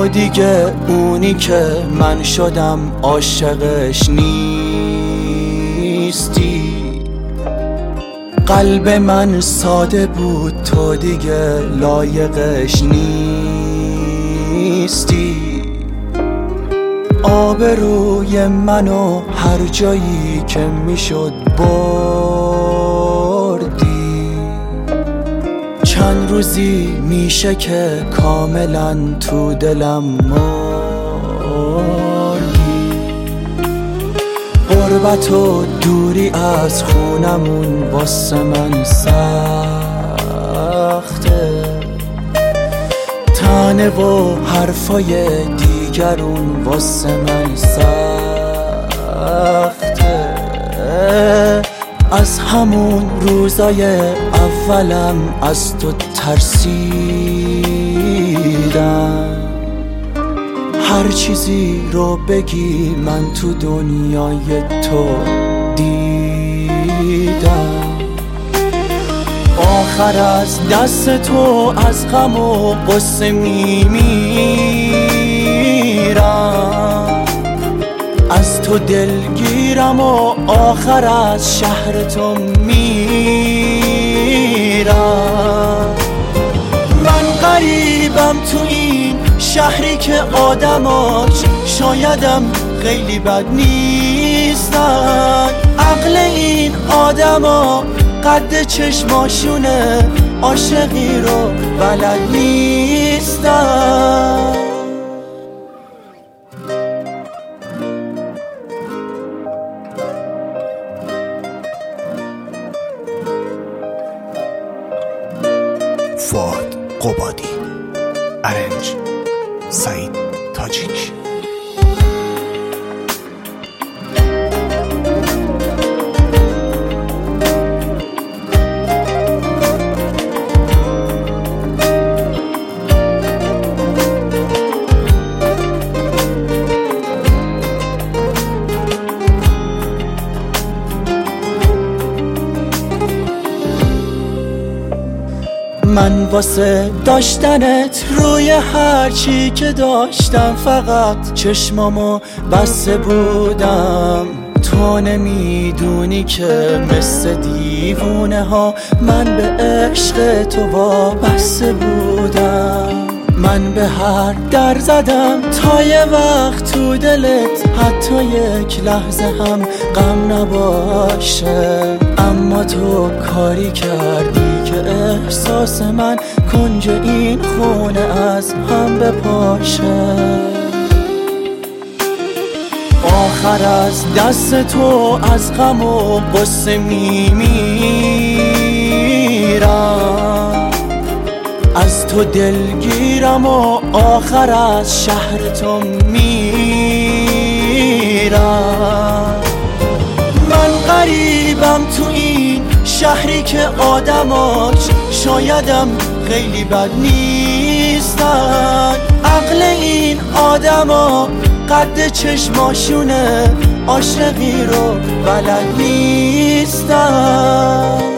تو دیگه اونی که من شدم عاشقش نیستی. قلب من ساده بود، تو دیگه لایقش نیستی. آبروی منو هر جایی که میشد بردی. چند روزی میشه که کاملا تو دلم مردی. غربت و دوری از خونمون واسه من سخته. تنه و حرفای دیگرون واسه من سخته. از همون روزای اولم از تو ترسیدم. هر چیزی رو بگی من تو دنیای تو دیدم. آخر از دست تو از غم و غصه میمیرم. از تو دلگیرم و آخر از شهر تو میرم. من غریبم تو این شهری که آدماش شایدم خیلی بد نیستن. عقل این آدما قد چشماشونه، عاشقی رو بلد نیستن. فؤاد قبادی، ارنج سعید تاجیک. من واسه داشتنت روی هر چی که داشتم فقط چشمامو بسته بودم. تو نمیدونی که مثل دیوونه ها من به عشق تو وابسته بودم. من به هر در زدم تا یه وقت تو دلت حتی یک لحظه هم غم نباشه. اما تو کاری کردی که احساس من کنج این خونه از هم بپاشه. آخر از دست تو از غم و غصه میمیرم. از تو دلگیرم و آخر از شهر تو میرم. من غریبم تو این شهری که آدماش شایدم خیلی بد نیستن. عقل این آدما قد چشماشونه، عاشقی رو بلد نیستن.